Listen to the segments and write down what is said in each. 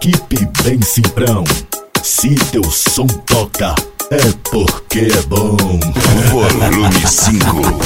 Equipe Bem Simprão. Se teu som toca, é porque é bom. Volume 5.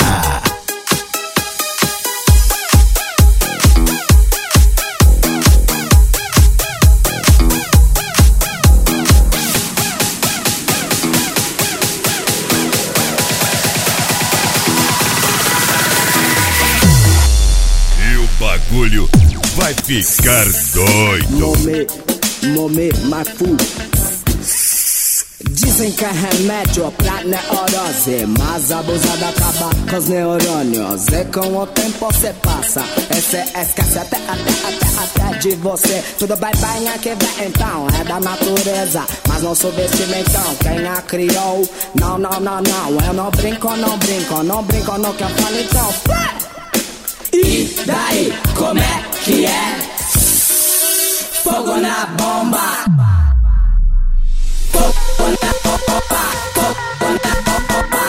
Bagulho vai ficar doido. Momê, my food. Dizem que é remédio pra neurose, mas abusada acaba com os neurônios. E com o tempo cê passa, e cê esquece até de você. Tudo bem aqui vem então, é da natureza, mas não subestime então quem a criou. Não, eu não brinco no que eu falo então. E daí, como é que é? Fogo na bomba. Fogo na bomba. Fogo na bomba.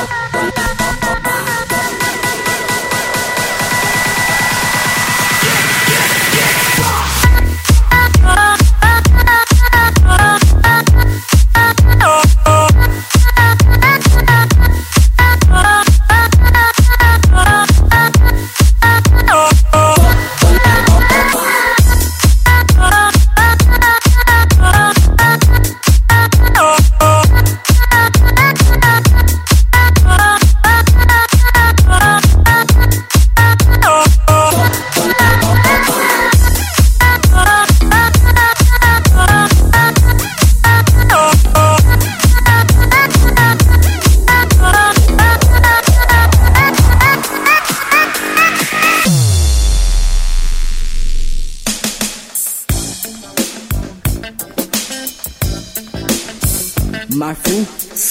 My food,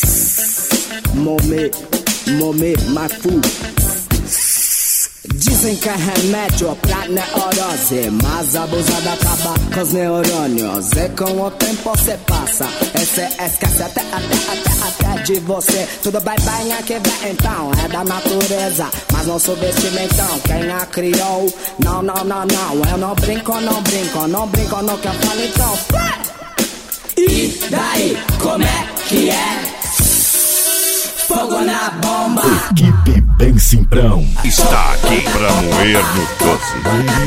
momê, my food. Dizem que é remédio pra neurose, mas abusada acaba com os neurônios. E com o tempo cê passa, e cê esquece até de você. Tudo bem aqui vem então, é da natureza, mas não subestime então quem a criou. Não, eu não brinco no que eu falo então. E daí, como é que é? Fogo na bomba. Equipe Bem Simprão está aqui pra moer no doce.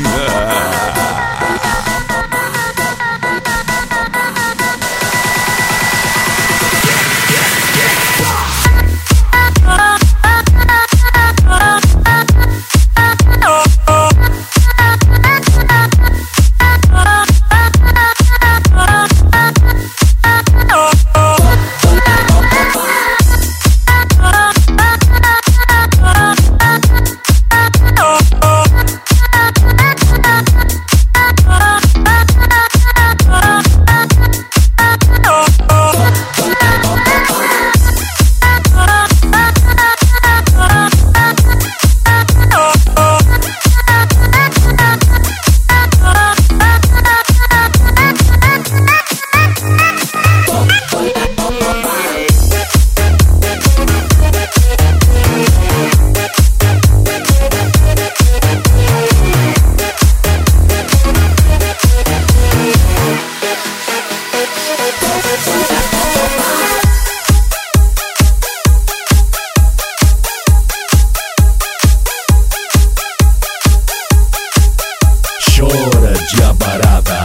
Chora diabarada.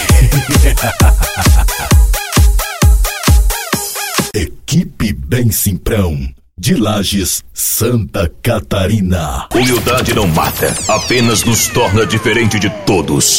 Equipe Bem Simprão, de Lages, Santa Catarina. Humildade não mata, apenas nos torna diferente de todos.